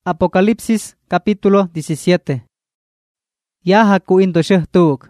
Apocalipsis capítulo 17. Yaha ku indosheh tuug.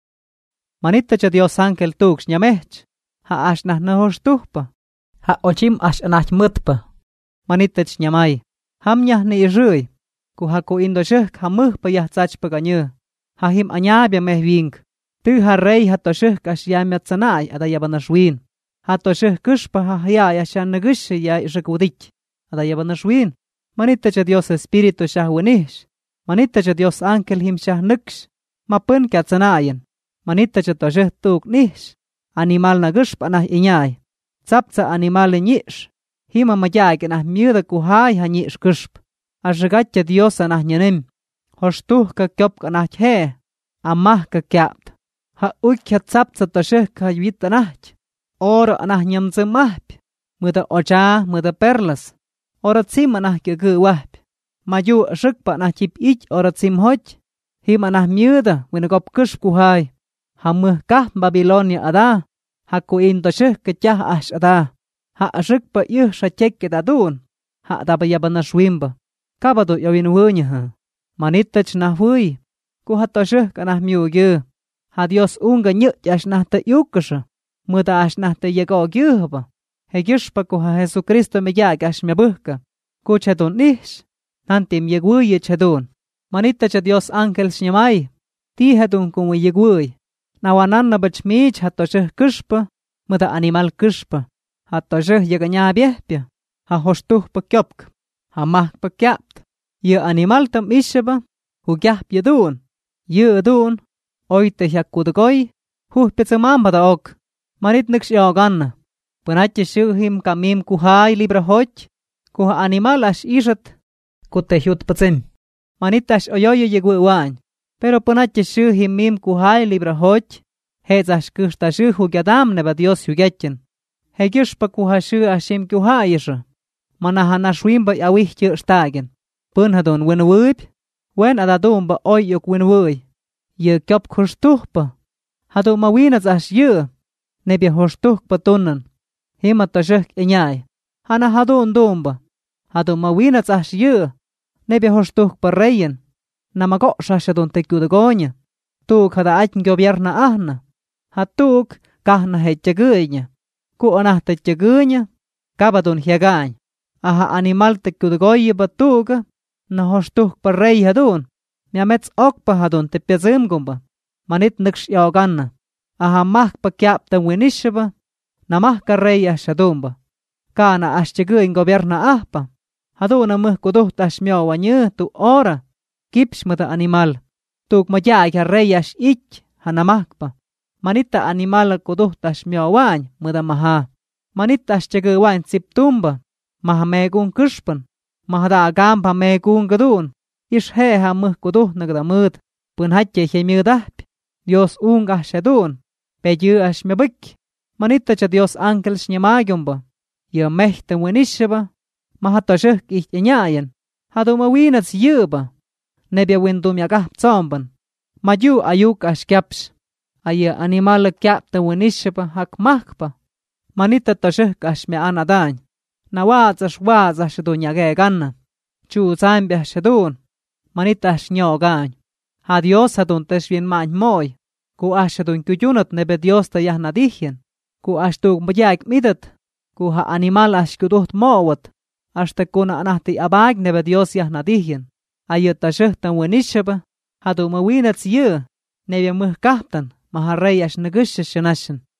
Manitta cha Dios ángel tuug nyamech. Ha ashnah nahosh tuhpa. Ha ochim ashnah mutpa. Manitta nyamai. Hamnyah ni irui. Ku ha ku indosheh hamuh pa yah tsachpa ganyu. Ha him anyabya meh wing. Tu ha rei ha tosheh kash yamyat sanay ada yabanashwin. Ha tosheh kushpa ha ya shan nagush ya irekudik. Ada yabanashwin. Manitta cha Dios Espíritu shahwinish. Manitta cha Dios ángel him shahnuksh. Mapun katsanayan. Manitta cha tosheh tuug nish. Animal nagush pa nah inyay. Tsaptsa animal nyish. Hima mayay ke nah miuda kuhay ha nyish kushp. Ashagatya Dios anah nyanim. Hoshtuh ka kyop ka nah he. Amah ka kyapt. Ha uik ha tsaptsa tosheh ka yuita nach. Oro anah nyamtsa mahp. Muda ocha, muda perlas. Ora tsim anah ke wahp. Mayu shukpa nah chip ich ora tsim hoch. Him anah miuda winagop kush kuhay. Hamuh kah Babilonia ada. Ha kuin tosheh ke chah ash ada. Ha shukpa yuh shachek ke dadun. Ha dabayabana shwimba. Kabado yawinuhunya ha. Manitach nah hui. Ku ha tosheh ka nah miuge. Ha Dios unga nyuk yash nah te yukasha. Muda ash nah te yego gyuhba. Hegishpa ku ha Jesucristo me yag ash me buhka. Ku chadun nish. Nantim yegwuye chadun. Manita cha Dios ángel shnyamay. Ti hadun kumu yegwuy. Nawananna bach mich ha tosheh kushpa. Muda animal kushpa. Ha tosheh yeganya biehpia. Ha hoshtuh pa kyopk. Ha mah pa kyapt. Ye animal tam ishaba. Hu gyahp yedun. Ye edun. Oite hyakudagoy. Huh pitzamamba da ok. Manit niksh yoganna. Panatje shuhim kamim kuhay libra hoch. Kuha animal ash ishat. Kutehyut patsim. Manitash oyoyo yegwuwan. Pero panatje shuhim mim kuhay libra hoch. Hezash kushta shuhu gyadam neba Dios hugetjen. Hegishpa kuha shu ashim kuhay isha. Manahana shwimba yawih stagen. Punhadon winwuib. Wen adadumba oyok winwuy. Ye kyop kushtuhpa. Hadu mawinaz ash ye. Nebya hoshtuh patunan. Hima tosheh inyay. Hana hadun dumba. Hadu mawinaz ash ye. Nebya hoshtuh parreyen. Namago shashadun tekudagonya. Tuug hada achen gobierna ahna. Hatug kahna hetjagunya. Ku anah tetjagunya. Kabadun hiagany. Aha animal tekudagoye batuga. Na hoshtuh parrey hadun. Miamets okpa hadun tepiazimgumba. Manit niksh yoganna. Aha mah pa kyapta winishaba. Namah ka rey ashadumba. Kana ashchaguin gobierna ahpa. Haduna muh kuduh tashmyo wanyu tu ora. Kips muda animal. Tuk mayay ha rey ash ich hanamahpa. Manita animal kuduh tashmyo wany muda maha. Manita ashchagu wany siptumba. Maha megun kushpan. Mahada agamba megun gadun. Ish heha muh kuduh nagdamud. Punhatje hemyudahp. Dios unga shadun. Peyu ash mebik. Manita cha Dios ángel shnyamagumba. Ye mehta winishaba. Mahatosheh ihnyayan. Hadu mawinats yuba. Nebya windum yagah tsomban. Mayu ayuk ash kyaps. Aye animal kyapta winishaba hak mahkpa. Manita tosheh ash me anadany. Nawaz ash shadun yageganna. Chu zambia shadun. Manita ash nyogany. Ha Dios hadun teshvien many moy. Ku ashadun kuyunat nebe Dios ta yahnadihyen. Ku ashtug mayag midat. Ku ha animal ashkuduht mowat. Ashta kuna anahti abag nebe Dios yahnadihyen. Ayot tasheh tan winishaba. Hadu mawinats ye. Nebe muh kahtan. Maharrey ash nagush shanashan.